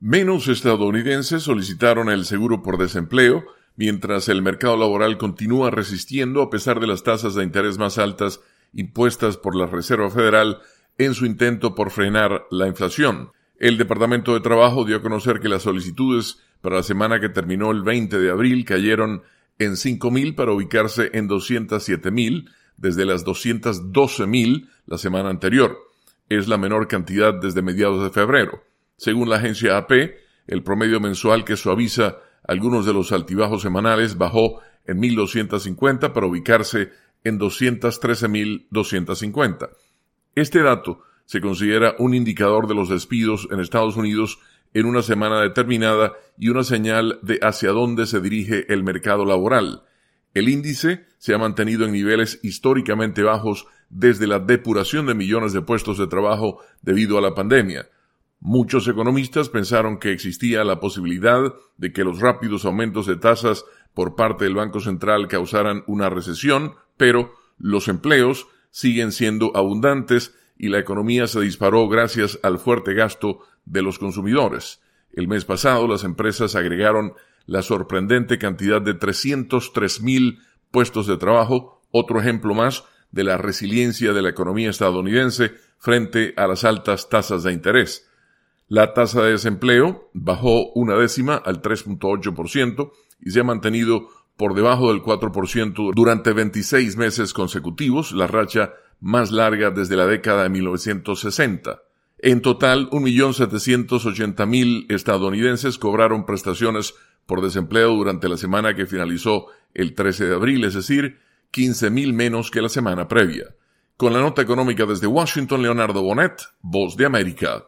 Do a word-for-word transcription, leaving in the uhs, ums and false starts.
Menos estadounidenses solicitaron el seguro por desempleo, mientras el mercado laboral continúa resistiendo a pesar de las tasas de interés más altas impuestas por la Reserva Federal en su intento por frenar la inflación. El Departamento de Trabajo dio a conocer que las solicitudes para la semana que terminó el veinte de abril cayeron en cinco mil para ubicarse en doscientos siete mil, desde las doscientos doce mil la semana anterior. Es la menor cantidad desde mediados de febrero. Según la agencia A P, el promedio mensual que suaviza algunos de los altibajos semanales bajó en mil doscientos cincuenta para ubicarse en doscientos trece mil doscientos cincuenta. Este dato se considera un indicador de los despidos en Estados Unidos en una semana determinada y una señal de hacia dónde se dirige el mercado laboral. El índice se ha mantenido en niveles históricamente bajos desde la depuración de millones de puestos de trabajo debido a la pandemia. Muchos economistas pensaron que existía la posibilidad de que los rápidos aumentos de tasas por parte del Banco Central causaran una recesión, pero los empleos siguen siendo abundantes y la economía se disparó gracias al fuerte gasto de los consumidores. El mes pasado, las empresas agregaron la sorprendente cantidad de trescientos tres mil puestos de trabajo, otro ejemplo más de la resiliencia de la economía estadounidense frente a las altas tasas de interés. La tasa de desempleo bajó una décima al tres punto ocho por ciento y se ha mantenido por debajo del cuatro por ciento durante veintiséis meses consecutivos, la racha más larga desde la década de mil novecientos sesenta. En total, un millón setecientos ochenta mil estadounidenses cobraron prestaciones por desempleo durante la semana que finalizó el trece de abril, es decir, quince mil menos que la semana previa. Con la nota económica desde Washington, Leonardo Bonet, Voz de América.